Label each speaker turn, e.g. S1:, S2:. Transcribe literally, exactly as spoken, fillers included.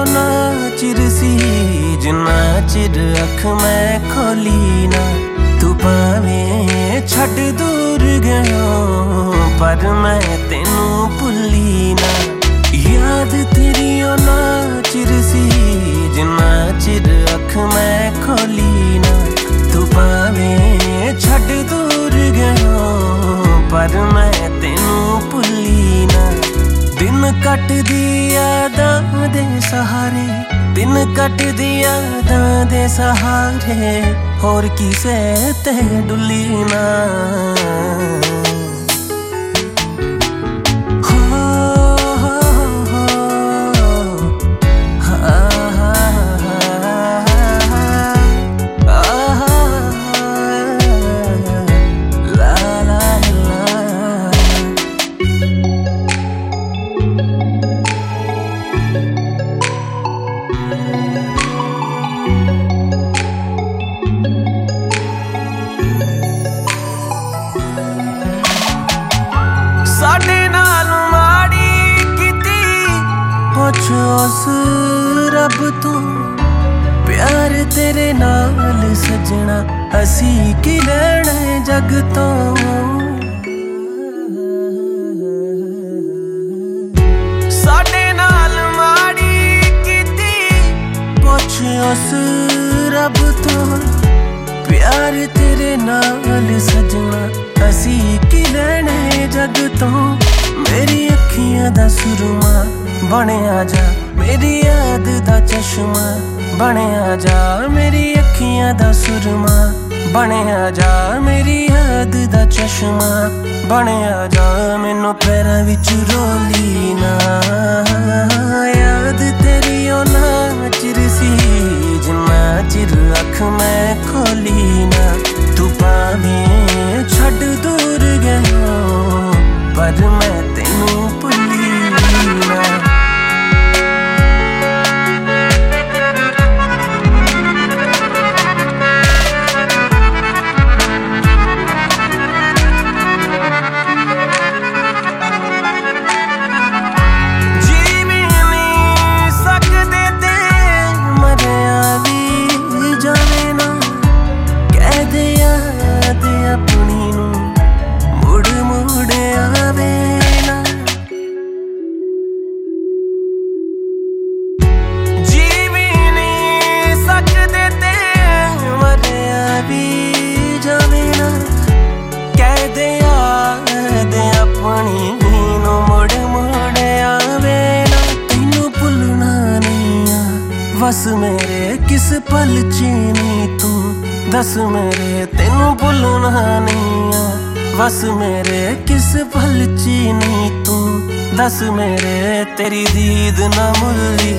S1: ना चिर सी जिन्ना चिर अख मैं खोली ना। तू भावें छड़ दूर गयो पर मैं तेनू भुली ना। याद तेरी ना चिर सी जिन्ना चिर अख मैं खोली ना। तू भावें छड़ दूर गयो पर मैं तेनू भुली ना। दिन कट दी यादां दे सहारे, दिन कट दी यादां दे सहारे, होर किसे ते डुली ना। साडे नाल माड़ी कीती पुछ उस रब तू, प्यार तेरे नाल सजना असी की लैना जग तो। साडे नाल माड़ी कीती पुछ उस रब तू, प्यार तेरे नाल सजना असी की लैने जग तो। मेरी अखियां दा सुरमा बने आजा, मेरी याद दा चश्मा बने आजा। मेरी अखियां दा सुरमा बने आजा, मेरी याद दा चश्मा बने आजा। मैनू पैरां विच रोली ना, याद तेरी ना चिर सी जिन्ना चिर अख मैं खोली ना। तू भावें छड़ दूर गयो पर मैं तेनू भुली ना। बस मेरे किस पल चीनी तू दस मेरे तेनू भुलना नहीं आ। बस मेरे किस पल चीनी तू दस मेरे तेरी दीद ना मुल्ली